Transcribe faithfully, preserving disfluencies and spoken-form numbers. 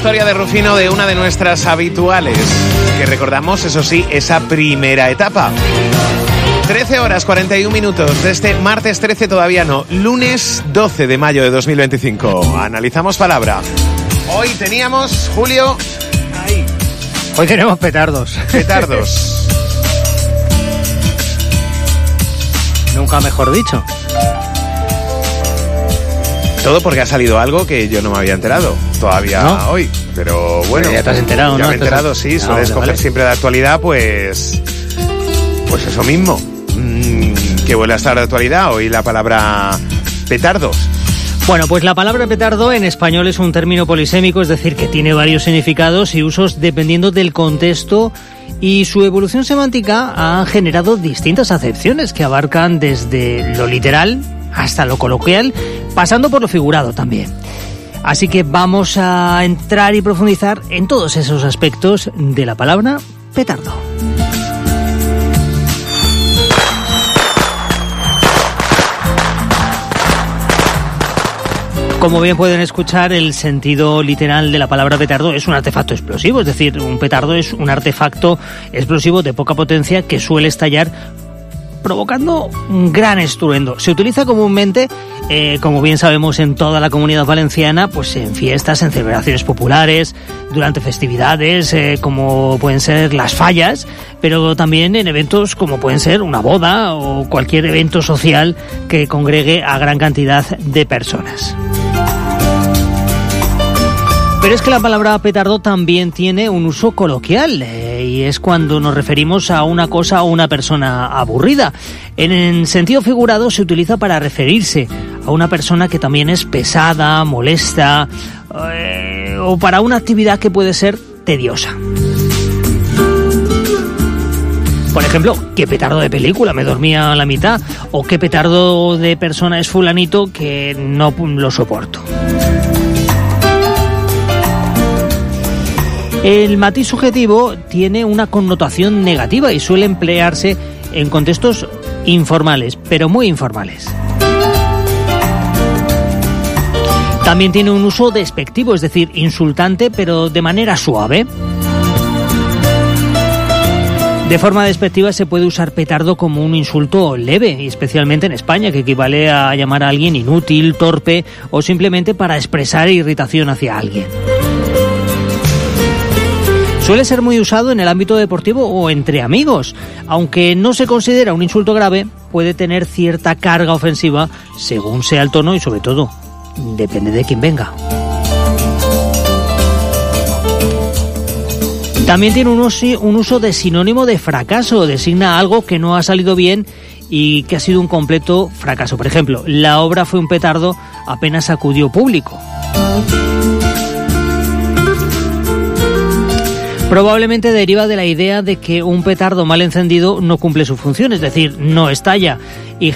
historia de Rufino de una de nuestras habituales, que recordamos, eso sí, esa primera etapa. trece horas cuarenta y un minutos de este martes trece, todavía no, lunes doce de mayo de dos mil veinticinco. Analizamos palabra. Hoy teníamos, Julio... Ahí. Hoy tenemos petardos. Petardos. Nunca mejor dicho. Todo porque ha salido algo que yo no me había enterado todavía ¿No? hoy. Pero bueno, pero ya te has enterado, ya ¿no? me he enterado, sí. Ah, Sueles vale, coger vale. siempre de actualidad, pues... Pues eso mismo. Mmm, que vuelve a estar de actualidad hoy la palabra petardos. Bueno, pues la palabra petardo en español es un término polisémico, es decir, que tiene varios significados y usos dependiendo del contexto, y su evolución semántica ha generado distintas acepciones que abarcan desde lo literal hasta lo coloquial, pasando por lo figurado también. Así que vamos a entrar y profundizar en todos esos aspectos de la palabra petardo. Como bien pueden escuchar, el sentido literal de la palabra petardo es un artefacto explosivo, es decir, un petardo es un artefacto explosivo de poca potencia que suele estallar provocando un gran estruendo. Se utiliza comúnmente, eh, como bien sabemos, en toda la Comunidad Valenciana, pues en fiestas, en celebraciones populares, durante festividades, eh, como pueden ser las fallas, pero también en eventos como pueden ser una boda o cualquier evento social que congregue a gran cantidad de personas. Pero es que la palabra petardo también tiene un uso coloquial, eh, y es cuando nos referimos a una cosa o una persona aburrida. En, en sentido figurado se utiliza para referirse a una persona que también es pesada, molesta, eh, o para una actividad que puede ser tediosa. Por ejemplo, qué petardo de película, me dormía a la mitad, o qué petardo de persona es fulanito que no lo soporto. El matiz subjetivo tiene una connotación negativa y suele emplearse en contextos informales, pero muy informales. También tiene un uso despectivo, es decir, insultante, pero de manera suave. De forma despectiva se puede usar petardo como un insulto leve, y especialmente en España, que equivale a llamar a alguien inútil, torpe o simplemente para expresar irritación hacia alguien. Suele ser muy usado en el ámbito deportivo o entre amigos. Aunque no se considera un insulto grave, puede tener cierta carga ofensiva según sea el tono y, sobre todo, depende de quién venga. También tiene un uso, un uso de sinónimo de fracaso. Designa algo que no ha salido bien y que ha sido un completo fracaso. Por ejemplo, la obra fue un petardo, apenas acudió público. Probablemente deriva de la idea de que un petardo mal encendido no cumple su función, es decir, no estalla, y